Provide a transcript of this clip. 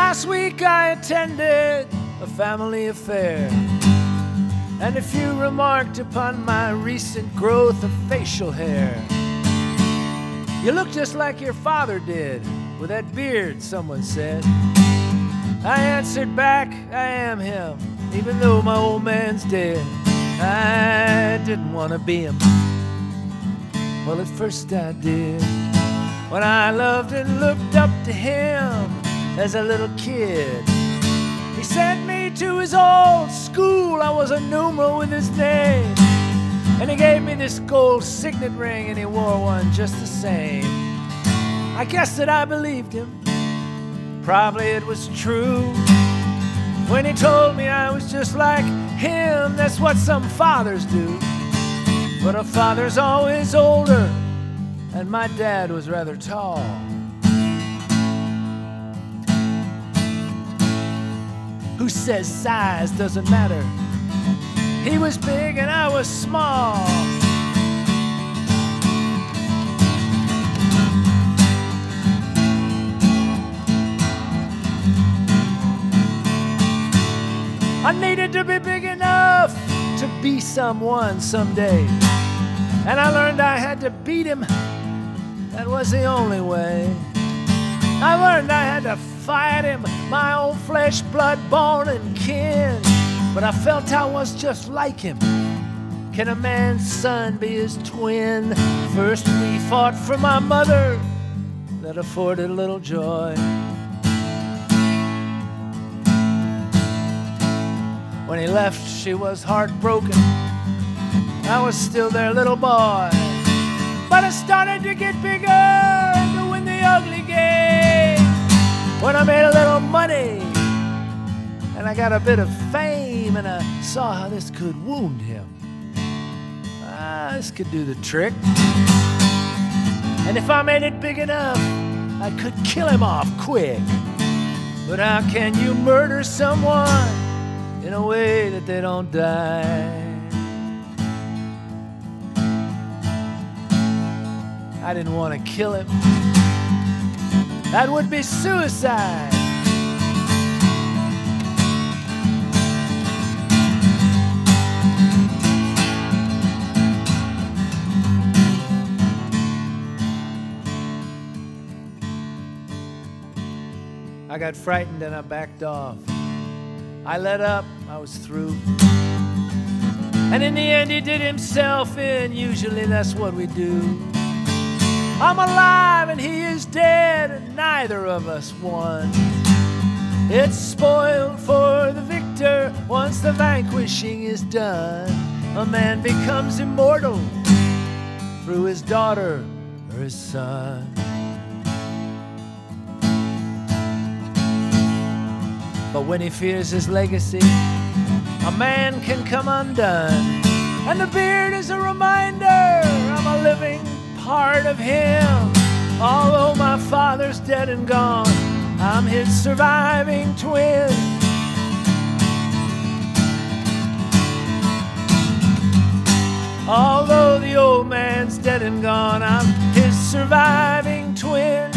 Last week I attended a family affair, and a few remarked upon my recent growth of facial hair. You look just like your father did, with that beard, someone said. I answered back, I am him, even though my old man's dead. I didn't want to be him. Well, at first I did, when I loved and looked up to him as a little kid. He sent me to his old school, I was a numeral with his name. And he gave me this gold signet ring, and he wore one just the same. I guess that I believed him, probably it was true, when he told me I was just like him. That's what some fathers do. But a father's always older, and my dad was rather tall. Who says size doesn't matter? He was big and I was small. I needed to be big enough to be someone someday, and I learned I had to beat him. That was the only way. I learned I had to fight him, my own flesh, blood, bone, and kin. But I felt I was just like him. Can a man's son be his twin? First we fought for my mother, that afforded little joy. When he left, she was heartbroken. I was still their little boy. But I started to get bigger and to win the ugly game. When I made a little money and I got a bit of fame, and I saw how this could wound him. This could do the trick. And if I made it big enough, I could kill him off quick. But how can you murder someone in a way that they don't die? I didn't want to kill him. That would be suicide. I got frightened and I backed off. I let up, I was through. And in the end he did himself in, usually that's what we do. I'm alive and he is dead, and neither of us won. It's spoiled for the victor once the vanquishing is done. A man becomes immortal through his daughter or his son. But when he fears his legacy, a man can come undone. And the beard is a reminder I'm a living part of him. Although my father's dead and gone, I'm his surviving twin. Although the old man's dead and gone, I'm his surviving twin.